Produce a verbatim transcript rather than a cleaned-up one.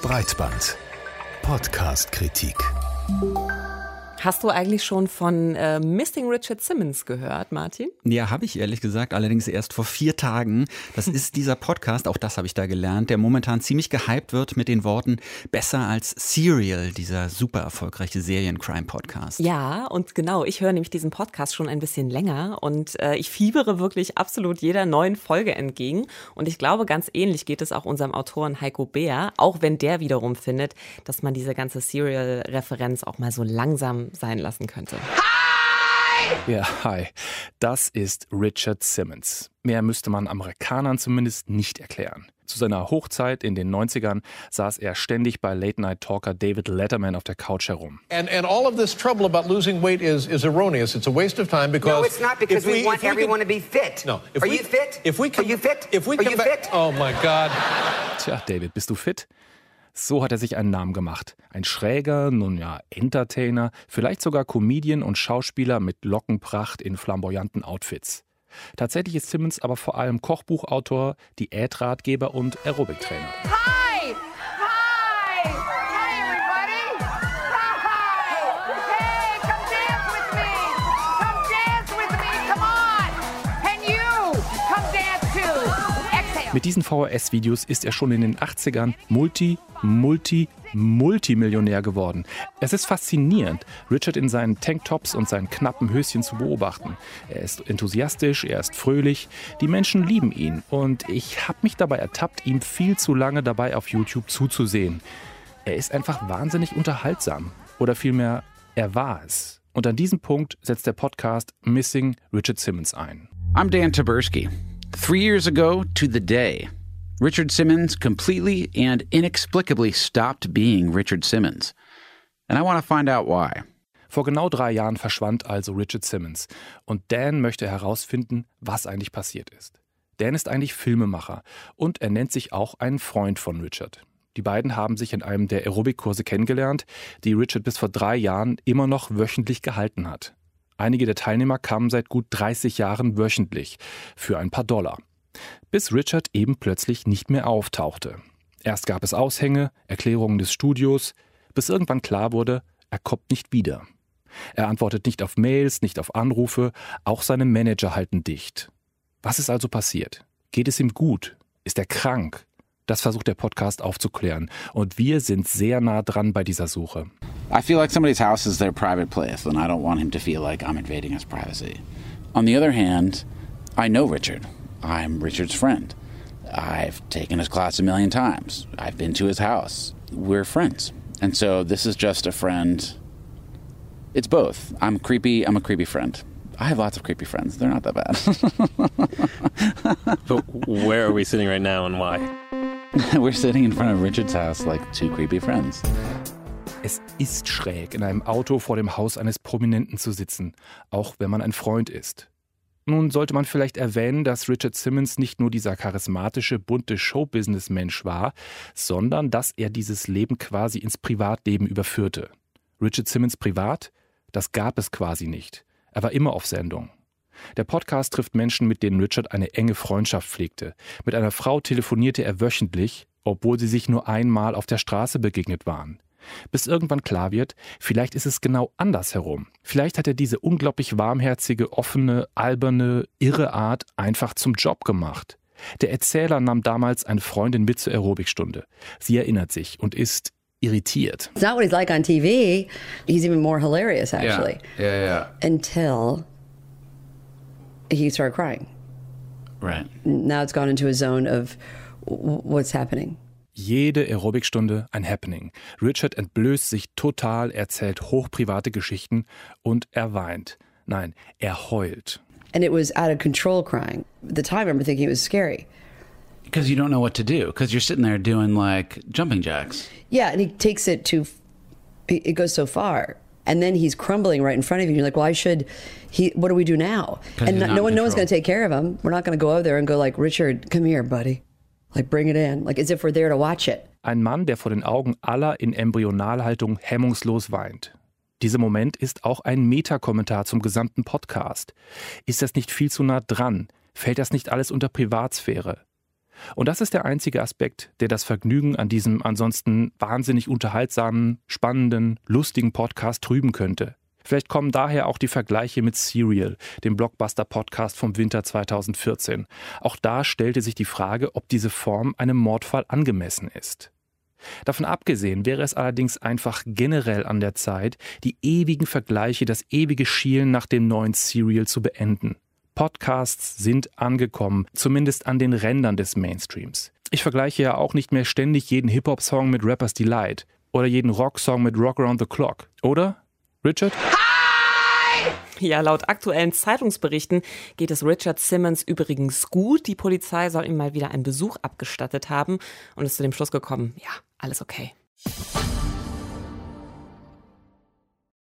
Breitband. Podcast-Kritik. Hast du eigentlich schon von äh, Missing Richard Simmons gehört, Martin? Ja, habe ich ehrlich gesagt, allerdings erst vor vier Tagen. Das ist dieser Podcast, auch das habe ich da gelernt, der momentan ziemlich gehypt wird mit den Worten besser als Serial, dieser super erfolgreiche Serien-Crime-Podcast. Ja, und genau, ich höre nämlich diesen Podcast schon ein bisschen länger und äh, ich fiebere wirklich absolut jeder neuen Folge entgegen. Und ich glaube, ganz ähnlich geht es auch unserem Autoren Heiko Beer, auch wenn der wiederum findet, dass man diese ganze Serial-Referenz auch mal so langsam sein lassen könnte. Hi! Ja, hi. Das ist Richard Simmons. Mehr müsste man Amerikanern zumindest nicht erklären. Zu seiner Hochzeit in den neunzigern saß er ständig bei Late-Night-Talker David Letterman auf der Couch herum. And and all of this trouble about losing weight is is erroneous. It's a waste of time because No, it's not because we, we want everyone can, to be fit. No, if Are we, you fit? If we can, Are you fit? If we Are come you back, fit? Oh my God. Tja, David, bist du fit? So hat er sich einen Namen gemacht. Ein schräger, nun ja, Entertainer, vielleicht sogar Comedian und Schauspieler mit Lockenpracht in flamboyanten Outfits. Tatsächlich ist Simmons aber vor allem Kochbuchautor, Diätratgeber und Aerobiktrainer. Hi! Hi! Hi, everybody! Hi! Hey, come dance with me! Come dance with me! Come on! And you! Come dance too! Exhale! Mit diesen V H S-Videos ist er schon in den achtzigern Multi, Multi, Multimillionär geworden. Es ist faszinierend, Richard in seinen Tanktops und seinen knappen Höschen zu beobachten. Er ist enthusiastisch, er ist fröhlich, die Menschen lieben ihn und ich habe mich dabei ertappt, ihm viel zu lange dabei auf YouTube zuzusehen. Er ist einfach wahnsinnig unterhaltsam oder vielmehr, er war es. Und an diesem Punkt setzt der Podcast Missing Richard Simmons ein. I'm Dan Taberski. Three years ago to the day, Richard Simmons completely and inexplicably stopped being Richard Simmons. And I want to find out why. Vor genau drei Jahren verschwand also Richard Simmons. Und Dan möchte herausfinden, was eigentlich passiert ist. Dan ist eigentlich Filmemacher und er nennt sich auch einen Freund von Richard. Die beiden haben sich in einem der Aerobikkurse kennengelernt, die Richard bis vor drei Jahren immer noch wöchentlich gehalten hat. Einige der Teilnehmer kamen seit gut dreißig Jahren wöchentlich für ein paar Dollar. Bis Richard eben plötzlich nicht mehr auftauchte. Erst gab es Aushänge, Erklärungen des Studios, bis irgendwann klar wurde, er kommt nicht wieder. Er antwortet nicht auf Mails, nicht auf Anrufe, auch seine Manager halten dicht. Was ist also passiert? Geht es ihm gut? Ist er krank? Das versucht der Podcast aufzuklären und wir sind sehr nah dran bei dieser Suche. I feel like somebody's house is their private place, and I don't want him to feel like I'm invading his privacy. On the other hand, I know Richard. I'm Richard's friend. I've taken his class a million times. I've been to his house. We're friends. And so this is just a friend. It's both. I'm creepy. I'm a creepy friend. I have lots of creepy friends. They're not that bad. But where are we sitting right now and why? We're sitting in front of Richard's house like two creepy friends. Es ist schräg, in einem Auto vor dem Haus eines Prominenten zu sitzen, auch wenn man ein Freund ist. Nun sollte man vielleicht erwähnen, dass Richard Simmons nicht nur dieser charismatische, bunte Showbusiness-Mensch war, sondern dass er dieses Leben quasi ins Privatleben überführte. Richard Simmons privat? Das gab es quasi nicht. Er war immer auf Sendung. Der Podcast trifft Menschen, mit denen Richard eine enge Freundschaft pflegte. Mit einer Frau telefonierte er wöchentlich, obwohl sie sich nur einmal auf der Straße begegnet waren. Bis irgendwann klar wird, vielleicht ist es genau andersherum. Vielleicht hat er diese unglaublich warmherzige, offene, alberne, irre Art einfach zum Job gemacht. Der Erzähler nahm damals eine Freundin mit zur Aerobikstunde. Sie erinnert sich und ist irritiert. It's not what he's like on T V. He's even more hilarious, actually. Yeah, yeah, yeah. Until he started crying. Right. Now it's gone into a zone of w- what's happening. Jede Aerobikstunde ein Happening. Richard entblößt sich total, erzählt hochprivate Geschichten und er weint. Nein, er heult. And it was out of control crying. At the time, I remember thinking it was scary. Because you don't know what to do. Because you're sitting there doing like jumping jacks. Yeah, and he takes it to, it goes so far. And then he's crumbling right in front of you. You're like, well, I should, he, what do we do now? And no, no one, no one's going to take care of him. We're not going to go over there and go like, Richard, come here, buddy. Like, bring it in. Like, as if we're there to watch it. Ein Mann, der vor den Augen aller in Embryonalhaltung hemmungslos weint. Dieser Moment ist auch ein Meta-Kommentar zum gesamten Podcast. Ist das nicht viel zu nah dran? Fällt das nicht alles unter Privatsphäre? Und das ist der einzige Aspekt, der das Vergnügen an diesem ansonsten wahnsinnig unterhaltsamen, spannenden, lustigen Podcast trüben könnte. Vielleicht kommen daher auch die Vergleiche mit Serial, dem Blockbuster-Podcast vom Winter zweitausendvierzehn. Auch da stellte sich die Frage, ob diese Form einem Mordfall angemessen ist. Davon abgesehen wäre es allerdings einfach generell an der Zeit, die ewigen Vergleiche, das ewige Schielen nach dem neuen Serial zu beenden. Podcasts sind angekommen, zumindest an den Rändern des Mainstreams. Ich vergleiche ja auch nicht mehr ständig jeden Hip-Hop-Song mit Rapper's Delight oder jeden Rock-Song mit Rock Around the Clock, oder? Richard? Ja, laut aktuellen Zeitungsberichten geht es Richard Simmons übrigens gut. Die Polizei soll ihm mal wieder einen Besuch abgestattet haben und ist zu dem Schluss gekommen, ja, alles okay.